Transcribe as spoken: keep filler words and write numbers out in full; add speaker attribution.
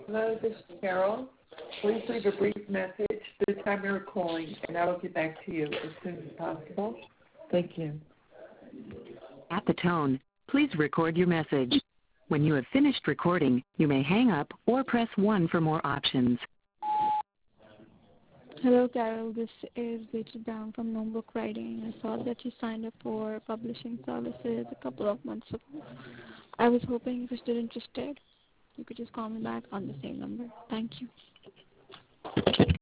Speaker 1: Hello, this is Carol. Please leave a brief message the time you're calling, and I will get back to you as soon as possible. Thank you.
Speaker 2: At the tone, please record your message. When you have finished recording, you may hang up or press one for more options.
Speaker 3: Hello, Carol. This is Rachel Brown from Notebook Writing. I saw that you signed up for publishing services a couple of months ago. I was hoping if you're still interested, you could just call me back on the same number. Thank you.